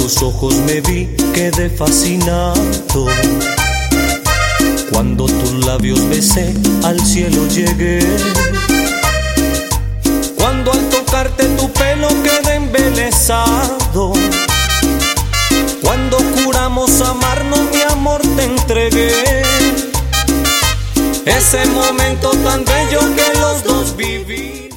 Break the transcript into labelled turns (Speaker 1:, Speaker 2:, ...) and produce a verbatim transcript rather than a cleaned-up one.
Speaker 1: tus ojos me vi, quedé fascinado. Cuando tus labios besé, al cielo llegué. Cuando al tocarte tu pelo quedé embelesado. Cuando juramos amarnos, mi amor, te entregué. Ese momento tan bello que los dos vivimos.